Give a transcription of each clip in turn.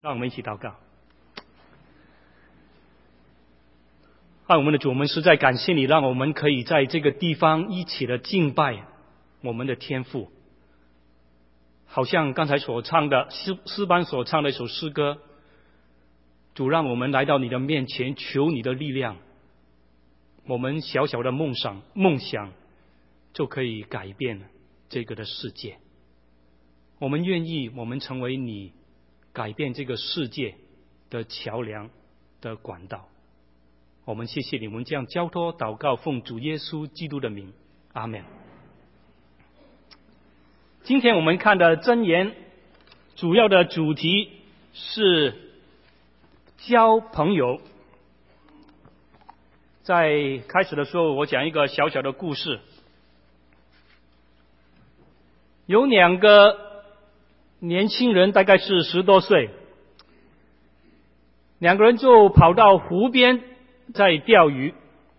让我们一起祷告。爱我们的主，我们实在感谢你，让我们可以在这个地方一起的敬拜我们的天父。好像刚才所唱的诗班所唱的一首诗歌，主让我们来到你的面前，求你的力量，我们小小的梦想就可以改变这个的世界。我们愿意我们成为你改变这个世界的桥梁的管道。我们谢谢你，我们这样交托祷告，奉主耶稣基督的名，阿们。今天我们看的箴言主要的主题是交朋友。在开始的时候，我讲一个小小的故事。有两个年轻人，大概是10多岁，两个人就跑到湖边在钓鱼。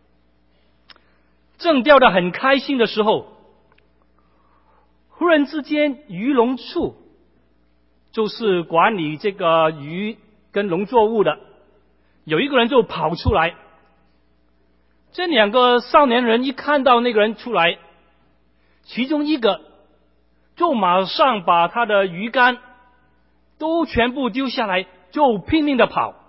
正钓得很开心的时候，忽然之间鱼农处，就是管理这个鱼跟农作物的，有一个人就跑出来。这两个少年人一看到那个人出来，其中一个就马上把他的鱼竿都全部丢下来，就拼命的跑。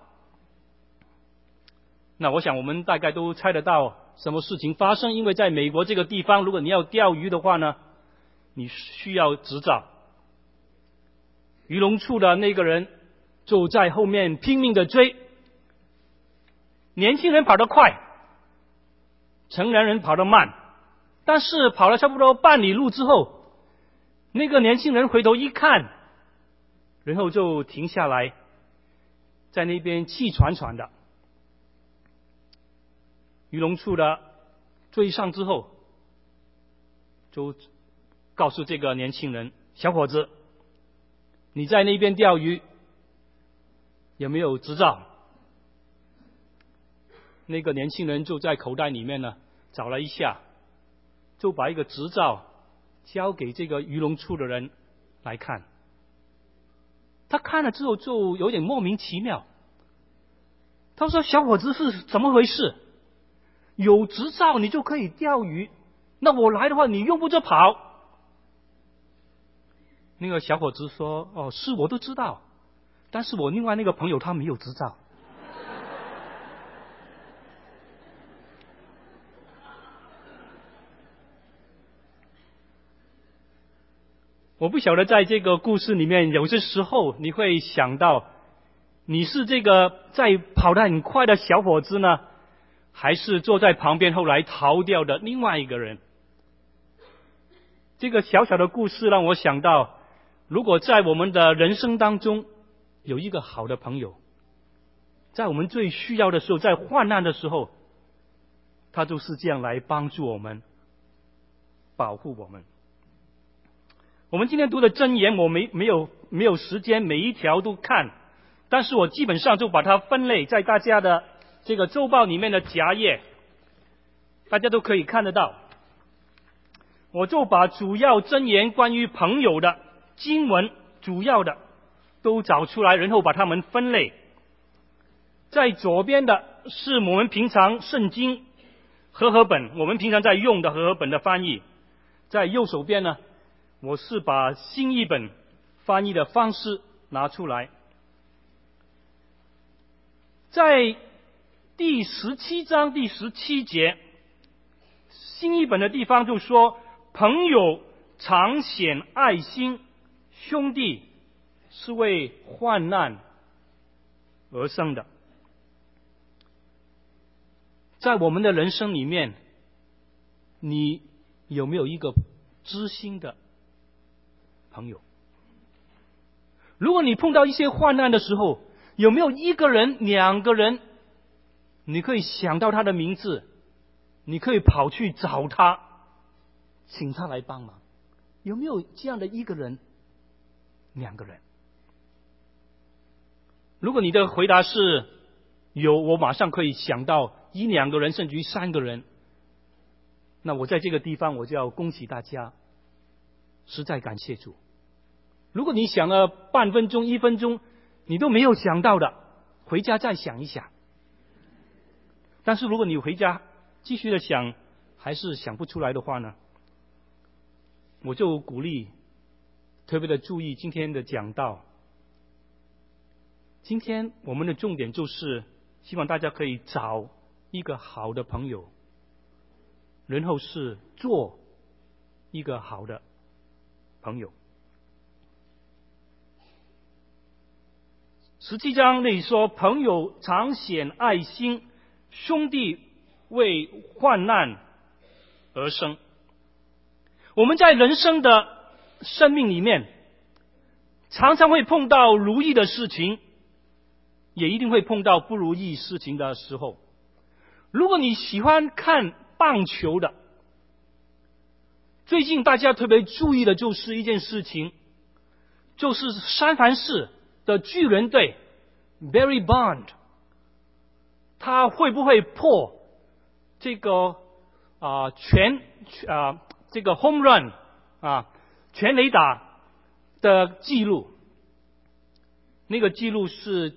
那我想我们大概都猜得到什么事情发生，因为在美国这个地方，如果你要钓鱼的话呢，你需要执照。渔农处的那个人就在后面拼命的追，年轻人跑得快，成年人跑得慢，但是跑了差不多半里路之后，那个年轻人回头一看，然后就停下来，在那边气喘喘的。渔农处的追上之后，就告诉这个年轻人，小伙子，你在那边钓鱼有没有执照？那个年轻人就在口袋里面呢找了一下，就把一个执照交给这个渔农处的人来看。他看了之后就有点莫名其妙，他说，小伙子是怎么回事？有执照你就可以钓鱼，那我来的话你用不着跑。那个小伙子说，哦，是我都知道，但是我另外那个朋友他没有执照。我不晓得在这个故事里面，有些时候你会想到，你是这个在跑得很快的小伙子呢，还是坐在旁边后来逃掉的另外一个人？这个小小的故事让我想到，如果在我们的人生当中有一个好的朋友，在我们最需要的时候，在患难的时候，他就是这样来帮助我们，保护我们。我们今天读的箴言，我没有时间每一条都看，但是我基本上就把它分类在大家的这个周报里面的夹页，大家都可以看得到。我就把主要箴言关于朋友的经文主要的都找出来，然后把它们分类。在左边的是我们平常圣经和合本，我们平常在用的和合本的翻译。在右手边呢，我是把新译本翻译的方式拿出来。在第17章第17节，新译本的地方就说，朋友常显爱心，兄弟是为患难而生的。在我们的人生里面，你有没有一个知心的朋友？如果你碰到一些患难的时候，有没有一个人、两个人，你可以想到他的名字，你可以跑去找他，请他来帮忙？有没有这样的一个人、两个人？如果你的回答是有，我马上可以想到1、2个人，甚至于3个人，那我在这个地方我就要恭喜大家，实在感谢主。如果你想了半分钟、1分钟， 你都没有想到的，回家再想一想。但是如果你回家继续的想，还是想不出来的话呢，我就鼓励特别的注意今天的讲道。今天我们的重点就是希望大家可以找一个好的朋友，然后是做一个好的朋友。17章那里说，朋友常显爱心，兄弟为患难而生。我们在人生的生命里面，常常会碰到如意的事情，也一定会碰到不如意事情的时候。如果你喜欢看棒球的，最近大家特别注意的就是一件事情，就是三藩市的巨人队 Barry Bond， 他会不会破这个这个 home run 全垒打的记录？那个记录是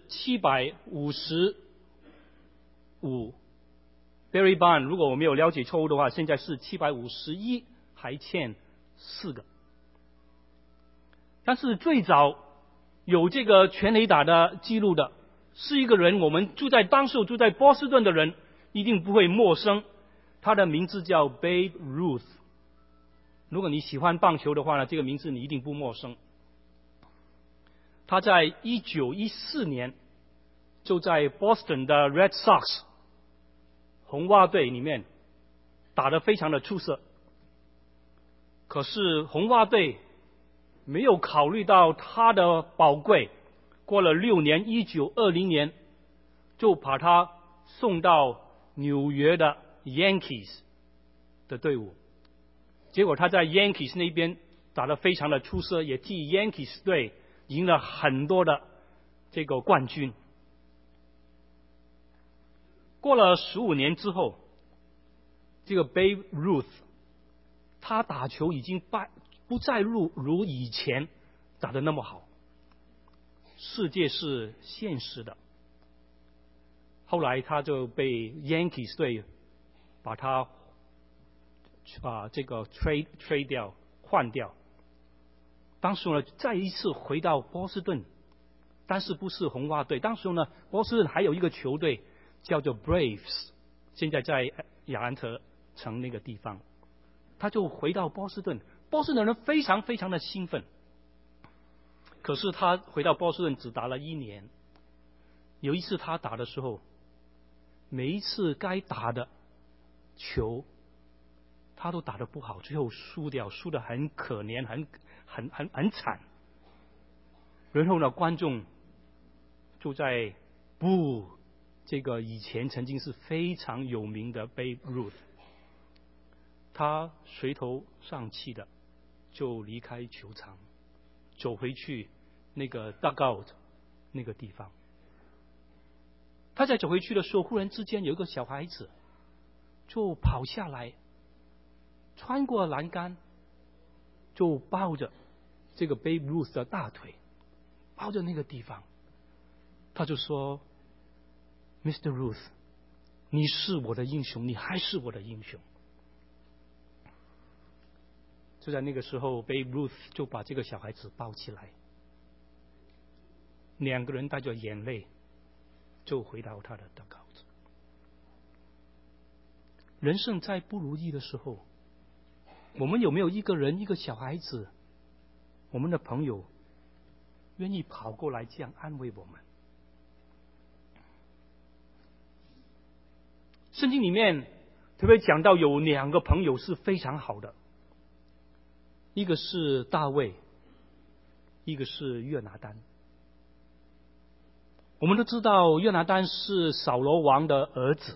755。Barry Bond 如果我没有了解错误的话，现在是751，还欠4个。但是最早有这个全垒打的记录的是一个人，我们当时住在波士顿的人一定不会陌生，他的名字叫 Babe Ruth。 如果你喜欢棒球的话呢，这个名字你一定不陌生。他在1914年就在 Boston 的 Red Sox 红袜队里面打得非常的出色，可是红袜队没有考虑到他的宝贵，过了6年1920年就把他送到纽约的 Yankees 的队伍。结果他在 Yankees 那边打得非常的出色，也替 Yankees 队赢了很多的这个冠军。过了15年之后，这个 Babe Ruth 他打球已经不再如以前打得那么好。世界是现实的，后来他就被 Yankees 队把他这个 trade 掉，换掉。当时呢，再一次回到波士顿，但是不是红袜队。当时呢，波士顿还有一个球队叫做 Braves， 现在在亚兰特城那个地方。他就回到波士顿，波士顿人非常非常的兴奋。可是他回到波士顿只打了1年。有一次他打的时候，每一次该打的球他都打得不好，最后输得很可怜，很惨。然后呢，观众就在不这个以前曾经是非常有名的 Babe Ruth， 他垂头丧气的就离开球场，走回去那个 dugout 那个地方。他在走回去的时候，忽然之间有一个小孩子就跑下来，穿过栏杆，就抱着这个 Babe Ruth 的大腿，抱着那个地方，他就说 Mr. Ruth， 你是我的英雄，你还是我的英雄。就在那个时候， Babe Ruth 就把这个小孩子抱起来，两个人带着眼泪就回到他的dugout。人生在不如意的时候，我们有没有一个人，一个小孩子，我们的朋友愿意跑过来这样安慰我们？圣经里面特别讲到有2个朋友是非常好的，一个是大卫，一个是约拿单。我们都知道约拿单是扫罗王的儿子。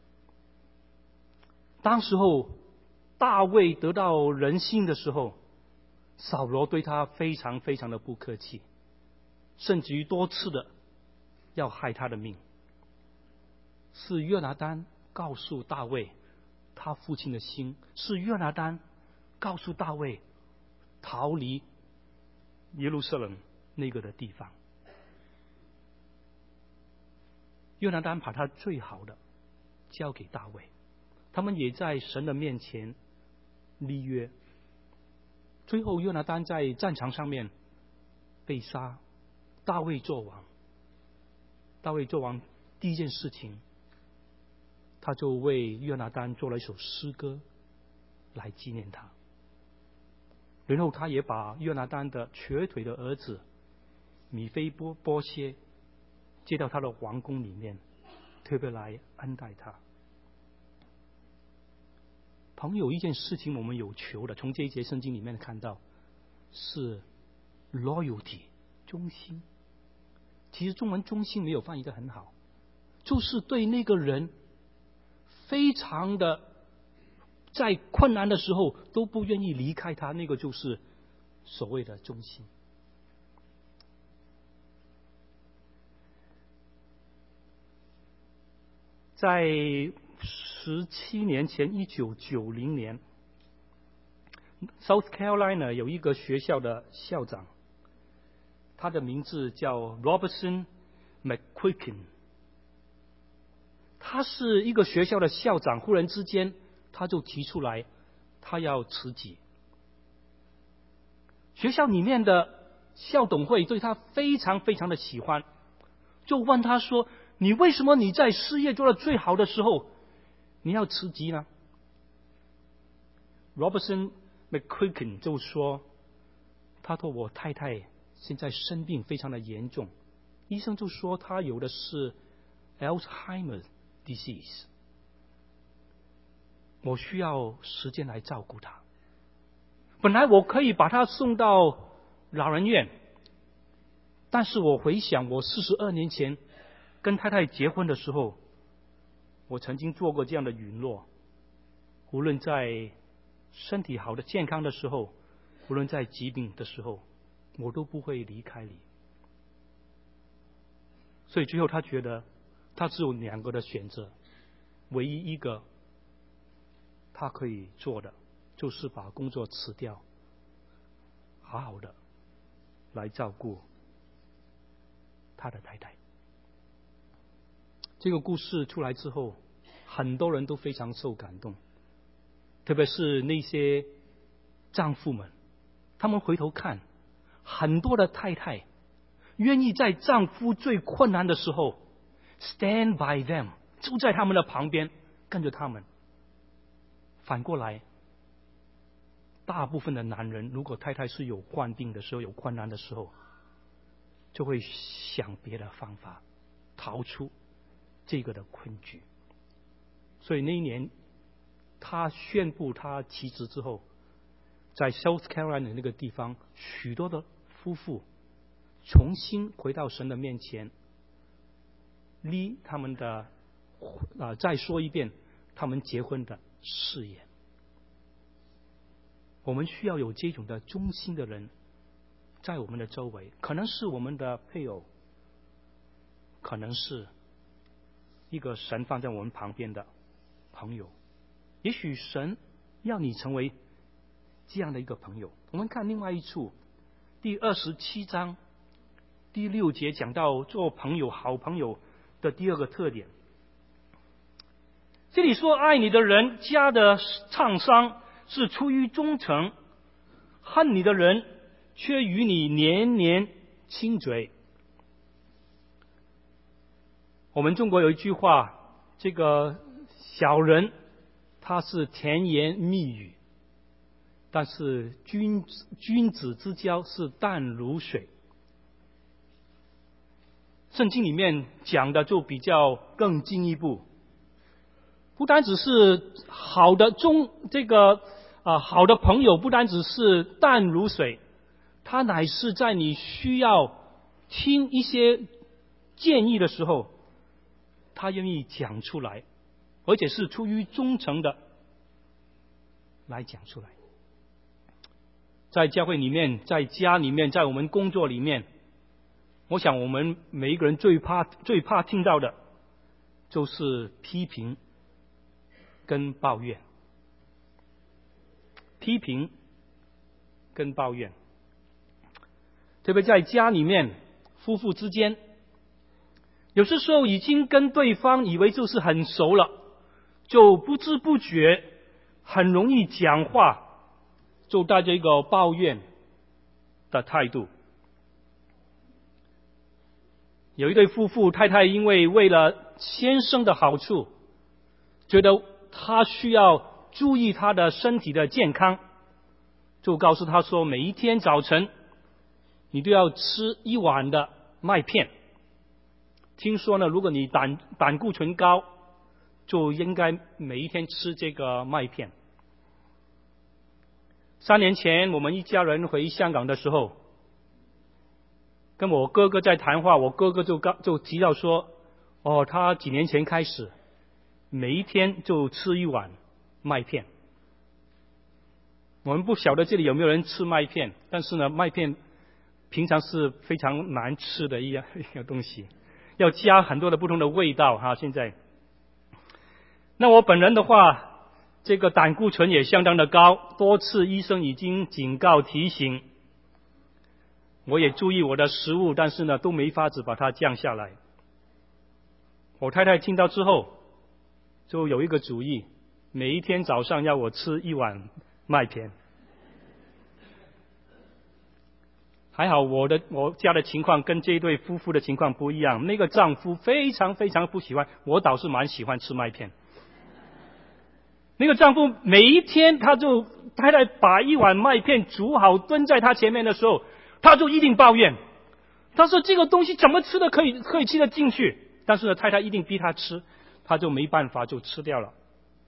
当时候大卫得到人心的时候，扫罗对他非常非常的不客气，甚至于多次的要害他的命。是约拿单告诉大卫他父亲的心，是约拿单告诉大卫逃离耶路撒冷那个的地方。 约拿单把他最好的交给大卫，他们也在神的面前立约。最后约拿单在战场上面被杀，大卫做王。大卫做王第一件事情，他就为约拿单做了一首诗歌来纪念他。然后他也把约拿单的瘸腿的儿子米非波歇接到他的王宫里面，特别来恩待他。朋友，一件事情我们有求的，从这一节圣经里面看到是 loyalty 忠心。其实中文忠心没有翻译得很好，就是对那个人非常的在困难的时候都不愿意离开他，那个就是所谓的忠心。在17年前，1990年 ，South Carolina 有一个学校的校长，他的名字叫 Robertson McQuicken。他是一个学校的校长，忽然之间他就提出来，他要辞职。学校里面的校董会对他非常非常的喜欢，就问他说：“你为什么你在事业做得最好的时候，你要辞职呢？” Robertson McQuicken 就说：“他说我太太现在生病非常的严重，医生就说他有的是 Alzheimer's disease， 我需要时间来照顾他。本来我可以把他送到老人院，但是我回想我42年前跟太太结婚的时候，我曾经做过这样的允诺，无论在身体好的健康的时候，无论在疾病的时候，我都不会离开你。”所以最后他觉得他只有2个的选择，唯一一个他可以做的就是把工作辞掉，好好的来照顾他的太太。这个故事出来之后，很多人都非常受感动，特别是那些丈夫们，他们回头看，很多的太太愿意在丈夫最困难的时候 stand by them， 就在他们的旁边跟着他们。反过来，大部分的男人如果太太是有患病的时候，有困难的时候，就会想别的方法逃出这个的困局。所以那一年他宣布他辞职之后，在 South Carolina 那个地方，许多的夫妇重新回到神的面前，立他们的再说一遍他们结婚的誓言。我们需要有这种的忠心的人在我们的周围，可能是我们的配偶，可能是一个神放在我们旁边的朋友，也许神要你成为这样的一个朋友。我们看另外一处，第27章第6节讲到做朋友、好朋友的第2个特点。这里说，爱你的人家的创伤是出于忠诚，恨你的人却与你年年亲嘴。我们中国有一句话，这个小人他是甜言蜜语，但是君子之交是淡如水。圣经里面讲的就比较更进一步，不单只是好的好的朋友，不单只是淡如水，他乃是在你需要听一些建议的时候，他愿意讲出来，而且是出于忠诚的来讲出来。在教会里面，在家里面，在我们工作里面，我想我们每一个人最怕听到的就是批评跟抱怨。批评跟抱怨，特别在家里面，夫妇之间有些时候已经跟对方以为就是很熟了，就不知不觉很容易讲话，就带着一个抱怨的态度。有一对夫妇，太太因为了先生的好处，觉得他需要注意他的身体的健康，就告诉他说，每一天早晨你都要吃1碗的麦片。听说呢，如果你胆固醇高，就应该每一天吃这个麦片。3年前我们一家人回香港的时候，跟我哥哥在谈话，我哥哥就提到说，他几年前开始每一天就吃1碗麦片。我们不晓得这里有没有人吃麦片，但是呢，麦片平常是非常难吃的一样东西，要加很多的不同的味道哈。现在，那我本人的话，这个胆固醇也相当的高，多次医生已经警告提醒，我也注意我的食物，但是呢，都没法子把它降下来。我太太听到之后，就有一个主意，每一天早上要我吃1碗麦片。还好我家的情况跟这对夫妇的情况不一样，那个丈夫非常非常不喜欢，我倒是蛮喜欢吃麦片。那个丈夫每一天太太把1碗麦片煮好蹲在他前面的时候，他就一定抱怨，他说这个东西怎么吃的可以吃得进去，但是呢，太太一定逼他吃，他就没办法就吃掉了。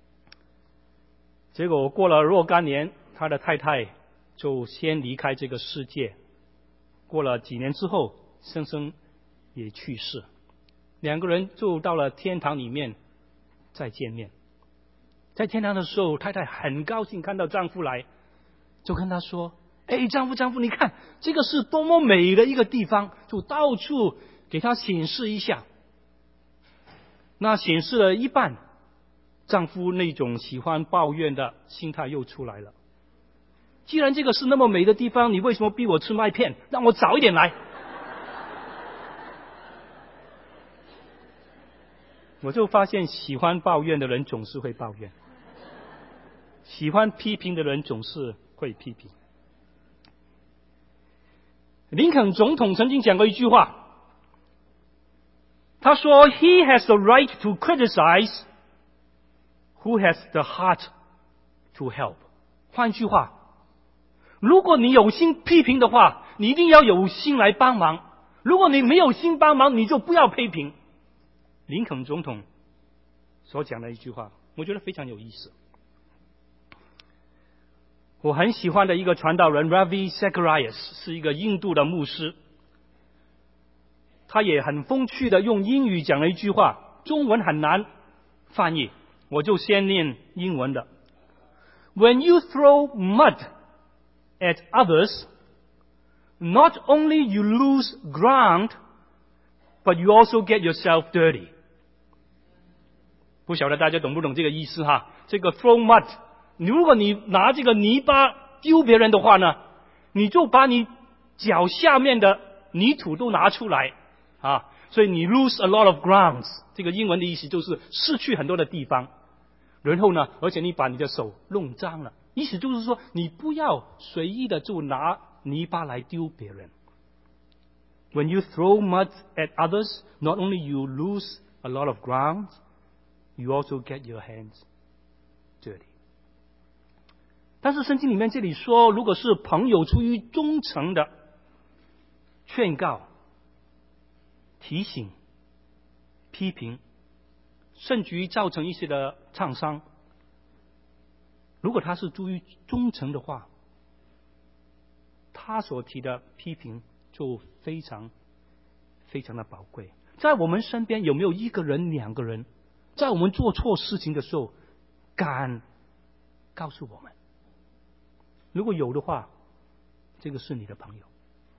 结果过了若干年，他的太太就先离开这个世界，过了几年之后，先生也去世，2个人就到了天堂里面再见面。在天堂的时候，太太很高兴看到丈夫来，就跟他说，丈夫你看这个是多么美的一个地方，就到处给他显示一下。那显示了一半，丈夫那种喜欢抱怨的心态又出来了。既然这个是那么美的地方，你为什么逼我吃麦片，让我早一点来？我就发现喜欢抱怨的人总是会抱怨，喜欢批评的人总是会批评。林肯总统曾经讲过一句话，他说 He has the right to criticize who has the heart to help。 换句话，如果你有心批评的话，你一定要有心来帮忙，如果你没有心帮忙，你就不要批评。林肯总统所讲的一句话，我觉得非常有意思。我很喜欢的一个传道人 Ravi Zacharias 是一个印度的牧师，他也很风趣的用英语讲了一句话，中文很难翻译，我就先念英文的。 When you throw mud at others, not only you lose ground, but you also get yourself dirty。 不晓得大家懂不懂这个意思哈？这个 throw mud， 如果你拿这个泥巴丢别人的话呢，你就把你脚下面的泥土都拿出来啊，所以你 lose a lot of grounds。 这个英文的意思就是失去很多的地方，然后呢，而且你把你的手弄脏了，意思就是说你不要随意的就拿泥巴来丢别人。 When you throw mud at others, not only you lose a lot of ground, you also get your hands dirty。 但是圣经里面这里说，如果是朋友出于忠诚的劝告、提醒、批评，甚至于造成一些的创伤，如果他是出于忠诚的话，他所提的批评就非常非常的宝贵。在我们身边有没有1个人、2个人，在我们做错事情的时候敢告诉我们？如果有的话，这个是你的朋友。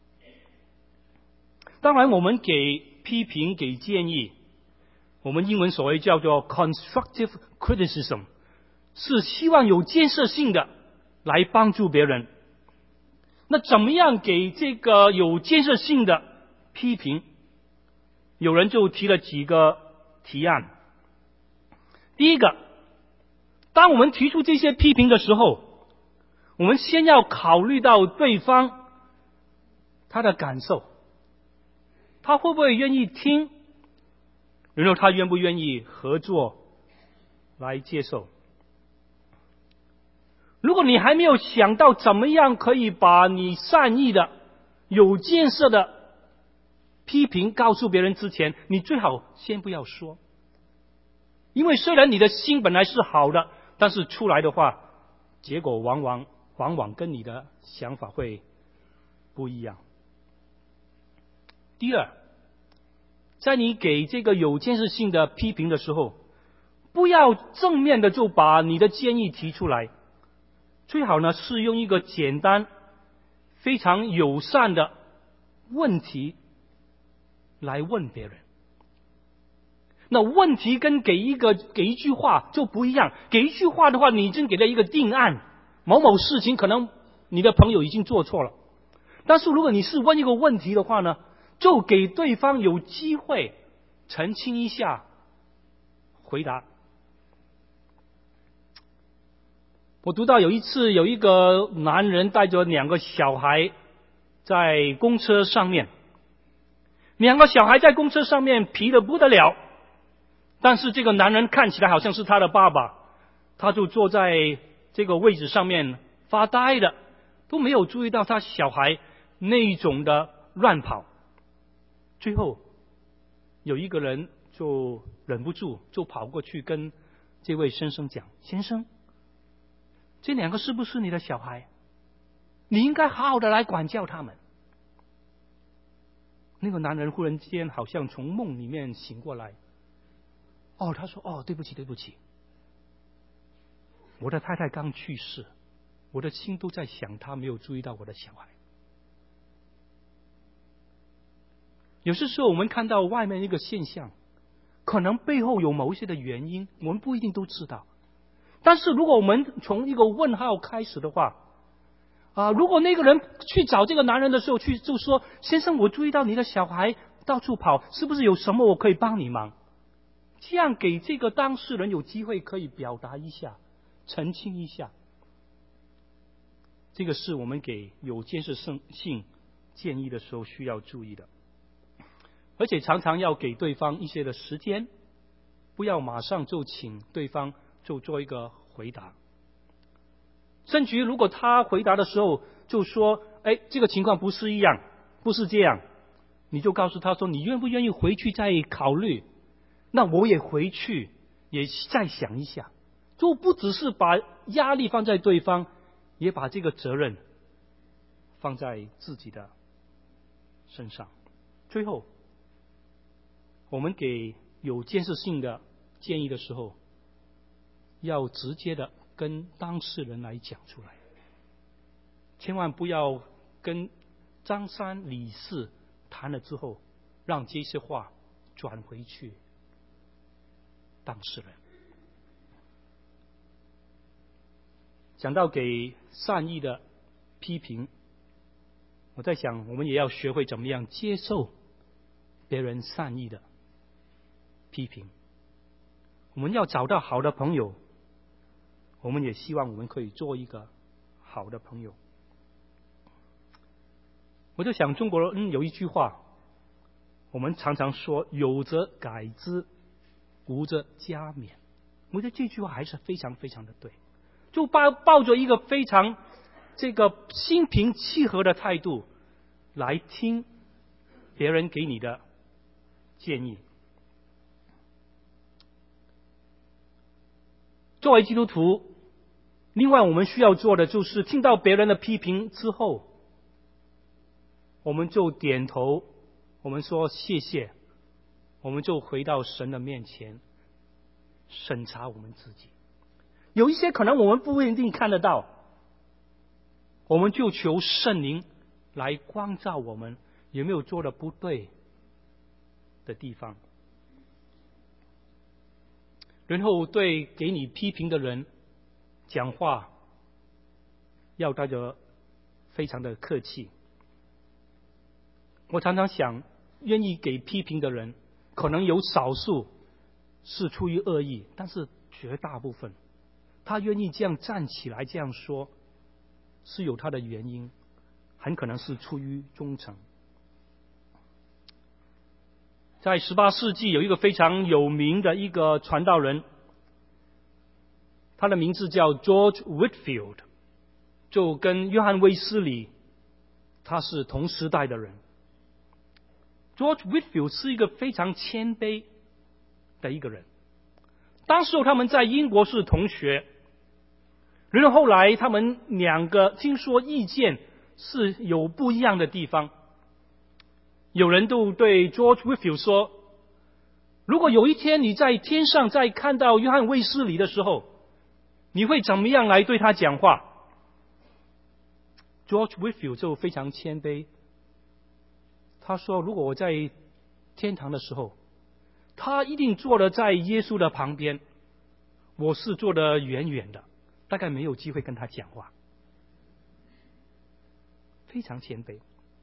当然我们给批评、给建议，我们英文所谓叫做 constructive criticism， 是希望有建设性的来帮助别人。那怎么样给这个有建设性的批评有人就提了几个提案。第一个，当我们提出这些批评的时候，我们先要考虑到对方他的感受，他会不会愿意听，然后他愿不愿意合作来接受。如果你还没有想到怎么样可以把你善意的、有建设的批评告诉别人之前，你最好先不要说。因为虽然你的心本来是好的，但是出来的话，结果往往跟你的想法会不一样。第二，在你给这个有建设性的批评的时候，不要正面的就把你的建议提出来，最好呢是用一个简单、非常友善的问题来问别人。那问题跟给一句话就不一样，给一句话的话，你已经给了一个定案，某某事情可能你的朋友已经做错了。但是如果你是问一个问题的话呢，就给对方有机会澄清一下，回答。我读到有一次有一个男人带着2个小孩在公车上面，2个小孩在公车上面皮得不得了，但是这个男人看起来好像是他的爸爸，他就坐在这个位置上面发呆的，都没有注意到他小孩那种的乱跑。最后有一个人就忍不住就跑过去跟这位先生讲，先生，这2个是不是你的小孩？你应该好好的来管教他们。那个男人忽然间好像从梦里面醒过来，他说，对不起，我的太太刚去世，我的心都在想她，没有注意到我的小孩。有些时候我们看到外面一个现象，可能背后有某一些的原因，我们不一定都知道。但是如果我们从一个问号开始的话，如果那个人去找这个男人的时候就说，先生，我注意到你的小孩到处跑，是不是有什么我可以帮你忙？这样给这个当事人有机会可以表达一下，澄清一下。这个是我们给有建设性建议的时候需要注意的。而且常常要给对方一些的时间，不要马上就请对方就做一个回答。甚至于如果他回答的时候就说，这个情况不是这样，你就告诉他说，你愿不愿意回去再考虑？那我也回去也再想一下，就不只是把压力放在对方，也把这个责任放在自己的身上。最后，我们给有建设性的建议的时候，要直接的跟当事人来讲出来，千万不要跟张三李四谈了之后，让这些话转回去当事人。讲到给善意的批评，我在想我们也要学会怎么样接受别人善意的批评。我们要找到好的朋友，我们也希望我们可以做一个好的朋友。我就想中国人有一句话，我们常常说，有则改之，无则加勉。我觉得这句话还是非常非常的对，就抱着一个非常这个心平气和的态度来听别人给你的建议。作为基督徒，另外我们需要做的就是听到别人的批评之后，我们就点头，我们说谢谢，我们就回到神的面前审查我们自己。有一些可能我们不一定看得到，我们就求圣灵来光照我们有没有做的不对的地方。然后对给你批评的人讲话要带着非常的客气。我常常想，愿意给批评的人可能有少数是出于恶意，但是绝大部分他愿意这样站起来这样说，是有他的原因，很可能是出于忠诚。在18世纪有一个非常有名的一个传道人，他的名字叫 George Whitefield， 就跟约翰卫斯理他是同时代的人。 George Whitefield 是一个非常谦卑的一个人，当时他们在英国是同学，然后后来他们两个听说意见是有不一样的地方，有人都对 George Whitefield 说，如果有一天你在天上再看到约翰卫斯理的时候，你会怎么样来对他讲话？ George Whitefield 就非常谦卑，他说如果我在天堂的时候，他一定坐得在耶稣的旁边，我是坐得远远的，大概没有机会跟他讲话。非常谦卑。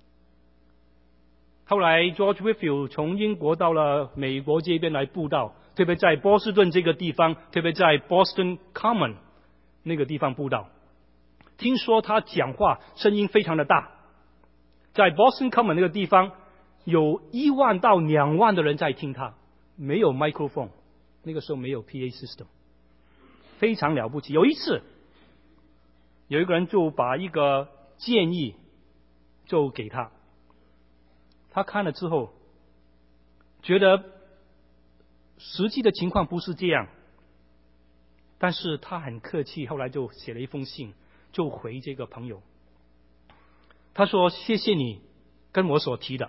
后来 George Whitefield 从英国到了美国这边来布道，特别在波士顿这个地方，特别在 Boston Common 那个地方布道。听说他讲话声音非常的大，在 Boston Common 那个地方有1万到2万的人在听他，没有 microphone， 那个时候没有 PA system， 非常了不起。有一次有一个人就把一个建议就给他，他看了之后觉得实际的情况不是这样，但是他很客气，后来就写了一封信就回这个朋友，他说谢谢你跟我所提的，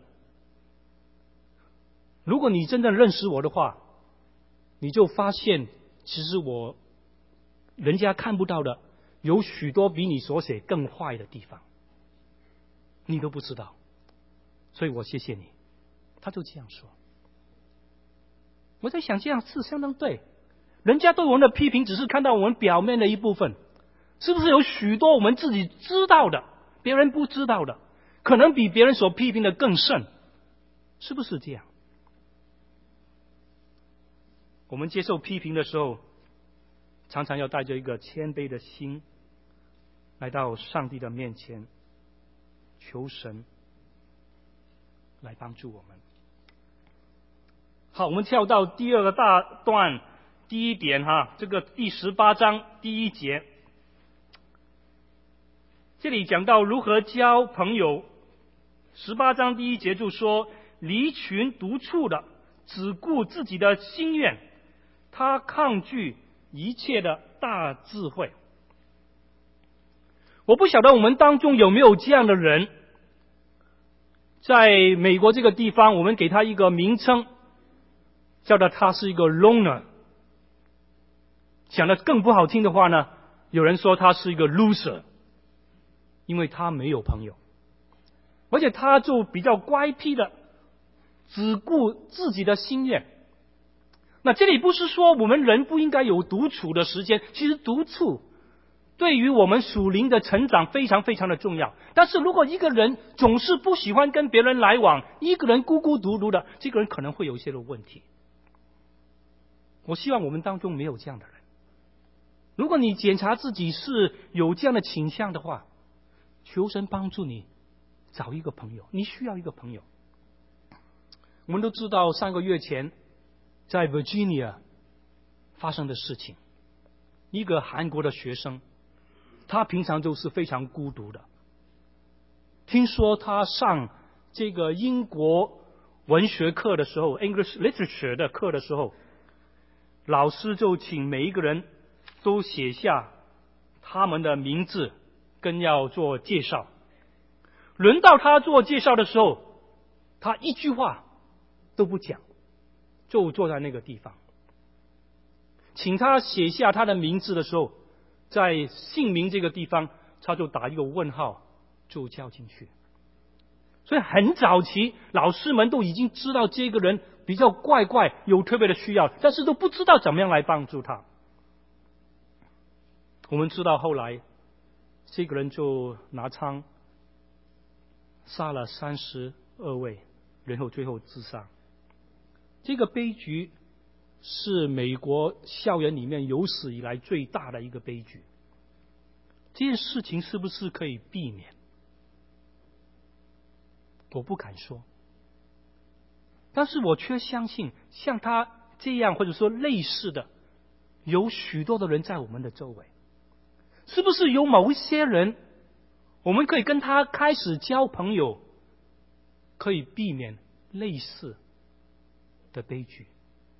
如果你真正认识我的话，你就发现其实我人家看不到的有许多比你所写更坏的地方，你都不知道，所以我谢谢你。他就这样说。我在想这样是相当对，人家对我们的批评只是看到我们表面的一部分，是不是有许多我们自己知道的别人不知道的，可能比别人所批评的更甚，是不是这样？我们接受批评的时候，常常要带着一个谦卑的心来到上帝的面前，求神来帮助我们。好，我们跳到第2个大段第1点这个第18章第1节，这里讲到如何交朋友。18章第1节就说，离群独处的只顾自己的心愿，他抗拒一切的大智慧。我不晓得我们当中有没有这样的人，在美国这个地方我们给他一个名称，叫做他是一个 loner， 讲得更不好听的话呢，有人说他是一个 loser， 因为他没有朋友，而且他就比较乖僻的只顾自己的心愿。那这里不是说我们人不应该有独处的时间，其实独处对于我们属灵的成长非常非常的重要。但是如果一个人总是不喜欢跟别人来往，一个人孤孤独独的，这个人可能会有一些的问题。我希望我们当中没有这样的人。如果你检查自己是有这样的倾向的话，求神帮助你找一个朋友，你需要一个朋友。我们都知道3个月前在 Virginia 发生的事情，一个韩国的学生，他平常就是非常孤独的，听说他上这个英国文学课的时候 English Literature 的课的时候，老师就请每一个人都写下他们的名字跟要做介绍。轮到他做介绍的时候，他一句话都不讲，就坐在那个地方。请他写下他的名字的时候，在姓名这个地方他就打一个问号就交进去。所以很早期老师们都已经知道这个人比较怪怪，有特别的需要，但是都不知道怎么样来帮助他。我们知道后来这个人就拿枪杀了32位，然后最后自杀。 这个悲剧是美国校园里面有史以来最大的一个悲剧。这件事情是不是可以避免？我不敢说，但是我却相信像他这样或者说类似的有许多的人在我们的周围。是不是有某一些人我们可以跟他开始交朋友，可以避免类似的悲剧？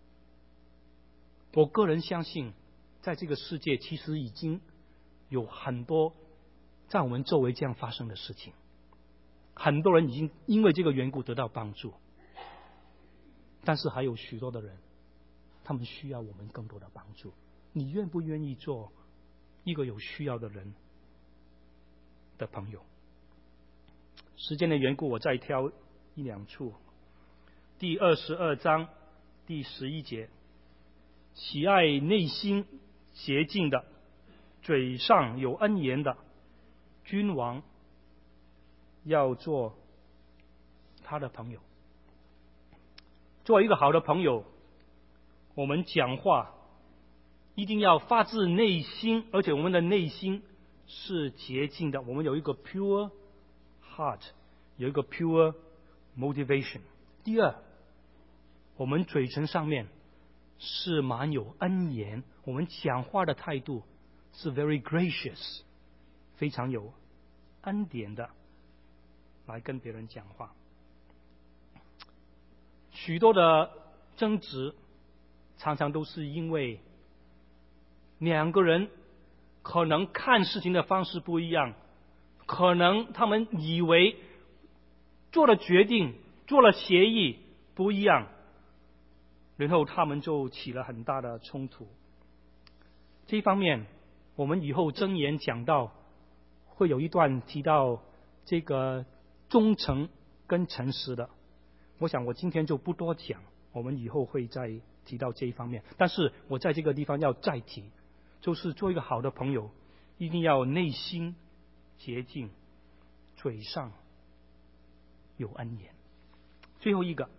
我个人相信在这个世界其实已经有很多在我们周围这样发生的事情，很多人已经因为这个缘故得到帮助，但是还有许多的人他们需要我们更多的帮助。你愿不愿意做一个有需要的人的朋友？时间的缘故，我再挑一两处。第22章第11节，喜爱内心洁净的，嘴上有恩言的，君王要做他的朋友。作为一个好的朋友，我们讲话一定要发自内心，而且我们的内心是洁净的。我们有一个 pure heart， 有一个 pure motivation。第二，我们嘴唇上面是满有恩言，我们讲话的态度是 very gracious， 非常有恩典的来跟别人讲话。许多的争执常常都是因为两个人可能看事情的方式不一样，可能他们以为做了决定做了协议不一样，然后他们就起了很大的冲突。这一方面我们以后箴言讲到会有一段提到这个忠诚跟诚实的，我想我今天就不多讲，我们以后会再提到这一方面。但是我在这个地方要再提，就是做一个好的朋友一定要内心洁净，嘴上有恩言。最后一个，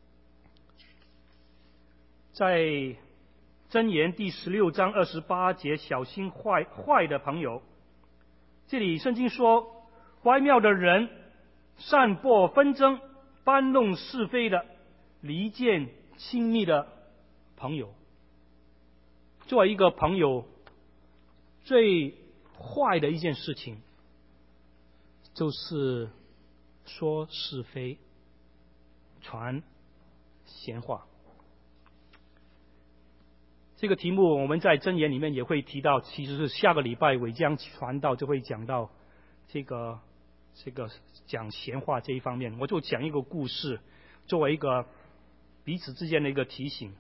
在箴言第16章28节，小心坏的朋友。这里圣经说，乖谬的人散播纷争，搬弄是非的，离间亲密的朋友。作为一个朋友，最坏的一件事情就是说是非，传闲话。这个题目我们在箴言里面也会提到，其实是下个礼拜伟江传道就会讲到这个讲闲话这一方面。我就讲一个故事，作为一个彼此之间的一个提醒。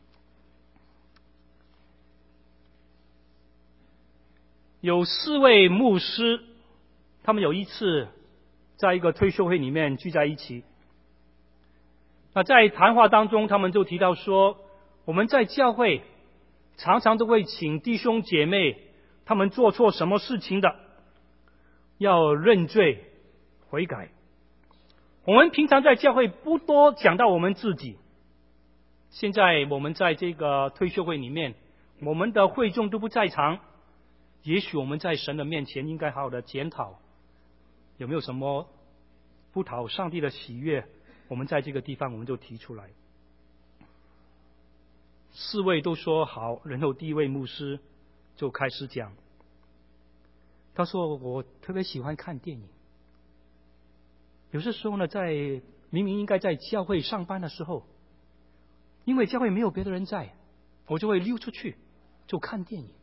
有4位牧师，他们有一次在一个退休会里面聚在一起。那在谈话当中，他们就提到说，我们在教会常常都会请弟兄姐妹，他们做错什么事情的，要认罪悔改。我们平常在教会不多讲到我们自己，现在我们在这个退休会里面，我们的会众都不在场，也许我们在神的面前应该好好的检讨，有没有什么不讨上帝的喜悦，我们在这个地方我们就提出来。4位都说好，然后第一位牧师就开始讲。他说，我特别喜欢看电影，有些时候呢，在明明应该在教会上班的时候，因为教会没有别的人在，我就会溜出去就看电影。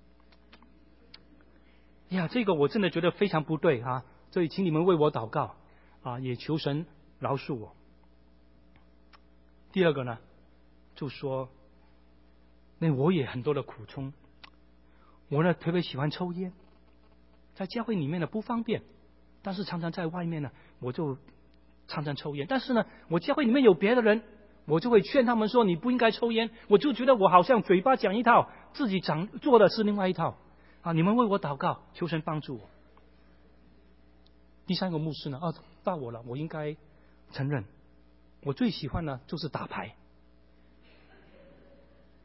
呀，这个我真的觉得非常不对啊！所以请你们为我祷告啊，也求神饶恕我。第二个呢，就说那我也很多的苦衷，我呢特别喜欢抽烟，在教会里面呢不方便，但是常常在外面呢我就常常抽烟。但是呢，我教会里面有别的人，我就会劝他们说你不应该抽烟。我就觉得我好像嘴巴讲一套，自己做的是另外一套啊！你们为我祷告，求神帮助我。第3个牧师呢，到我了，我应该承认，我最喜欢呢就是打牌。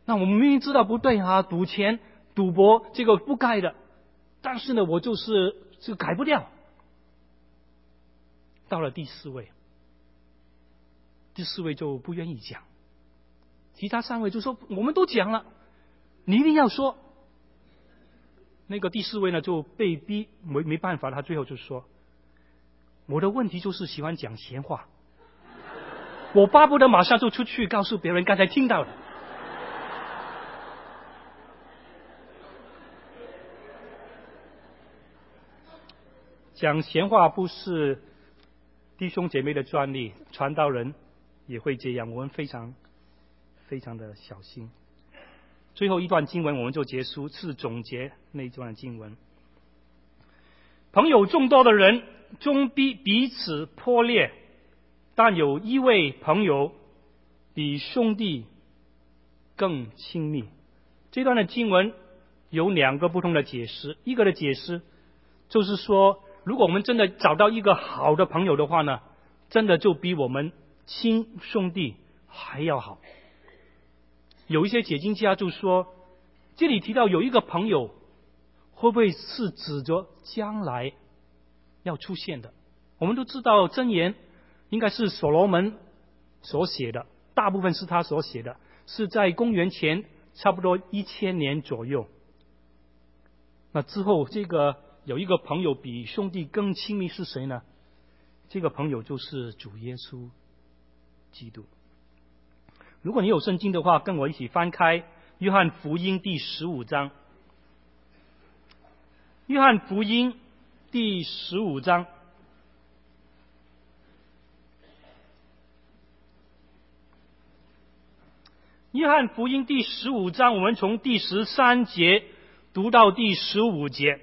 那我们明明知道不对啊，赌钱、赌博这个不该的，但是呢，我就是改不掉。到了第四位就不愿意讲，其他3位就说我们都讲了，你一定要说。那个第4位呢就被逼没办法，他最后就说：我的问题就是喜欢讲闲话，我巴不得马上就出去告诉别人刚才听到的。讲闲话不是弟兄姐妹的专利，传道人也会这样，我们非常非常的小心。最后一段经文我们就结束，是总结那一段经文。朋友众多的人终必彼此破裂，但有一位朋友比兄弟更亲密。这段的经文有2个不同的解释，一个的解释就是说，如果我们真的找到一个好的朋友的话呢，真的就比我们亲兄弟还要好。有一些解经家就说，这里提到有一个朋友，会不会是指着将来要出现的？我们都知道箴言应该是所罗门所写的，大部分是他所写的，是在公元前差不多1000年左右。那之后这个有一个朋友比兄弟更亲密是谁呢？这个朋友就是主耶稣基督。如果你有圣经的话，跟我一起翻开约翰福音第15章。约翰福音第15章。约翰福音第15章，我们从第13节读到第15节。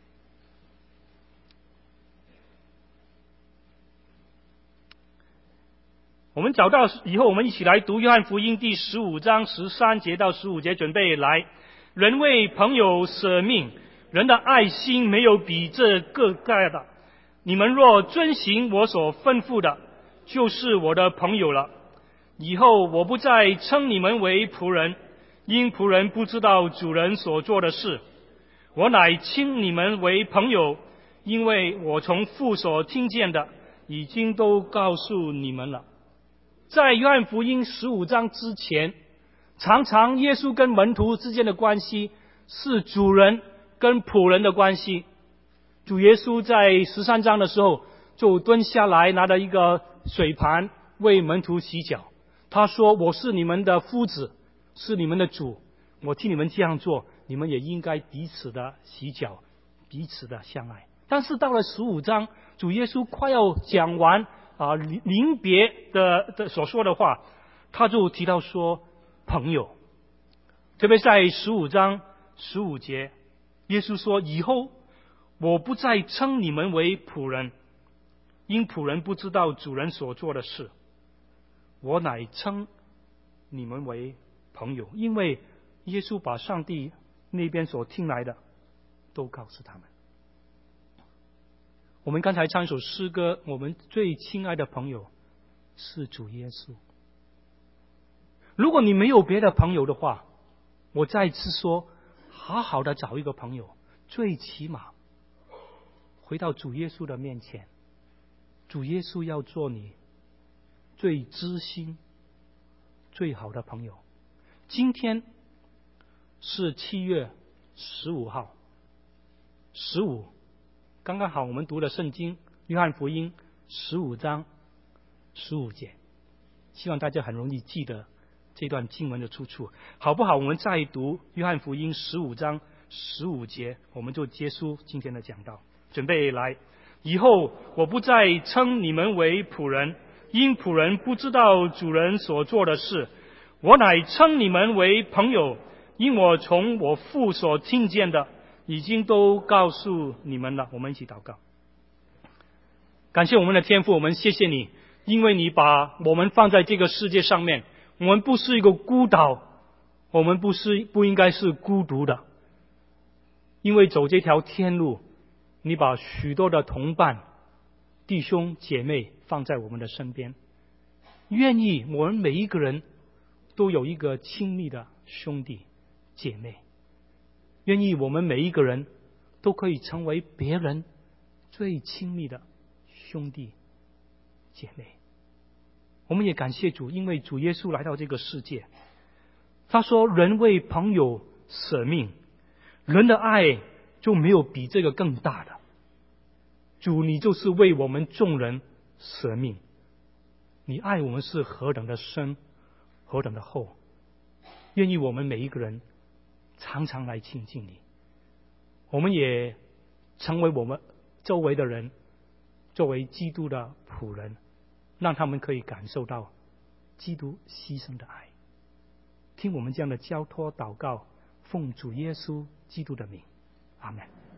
我们找到以后，我们一起来读约翰福音第15章13节到15节。准备来。人为朋友舍命，人的爱心没有比这更大的。你们若遵行我所吩咐的，就是我的朋友了。以后我不再称你们为仆人，因仆人不知道主人所做的事。我乃称你们为朋友，因为我从父所听见的，已经都告诉你们了。在约翰福音15章之前，常常耶稣跟门徒之间的关系是主人跟仆人的关系。主耶稣在13章的时候就蹲下来，拿着一个水盘为门徒洗脚。他说：我是你们的夫子，是你们的主，我替你们这样做，你们也应该彼此的洗脚，彼此的相爱。但是到了15章，主耶稣快要讲完临别的所说的话，他就提到说朋友。特别在15章15节，耶稣说：以后我不再称你们为仆人，因仆人不知道主人所做的事。我乃称你们为朋友，因为耶稣把上帝那边所听来的都告诉他们。我们刚才唱一首诗歌，我们最亲爱的朋友是主耶稣。如果你没有别的朋友的话，我再次说，好好的找一个朋友，最起码回到主耶稣的面前，主耶稣要做你最知心最好的朋友。今天是7月15号，15刚刚好我们读的圣经约翰福音15章15节，希望大家很容易记得这段经文的出处，好不好？我们再读约翰福音15章15节，我们就结束今天的讲道。准备来。以后我不再称你们为仆人，因仆人不知道主人所做的事。我乃称你们为朋友，因我从我父所听见的，已经都告诉你们了。我们一起祷告。感谢我们的天父，我们谢谢你，因为你把我们放在这个世界上面，我们不是一个孤岛，我们不应该是孤独的。因为走这条天路，你把许多的同伴、弟兄姐妹放在我们的身边，愿意我们每一个人都有一个亲密的兄弟姐妹。愿意我们每一个人都可以成为别人最亲密的兄弟姐妹。我们也感谢主，因为主耶稣来到这个世界，他说人为朋友舍命，人的爱就没有比这个更大的。主，你就是为我们众人舍命，你爱我们是何等的深，何等的厚。愿意我们每一个人常常来亲近你，我们也成为我们周围的人作为基督的仆人，让他们可以感受到基督牺牲的爱。听我们这样的交托祷告，奉主耶稣基督的名，阿们。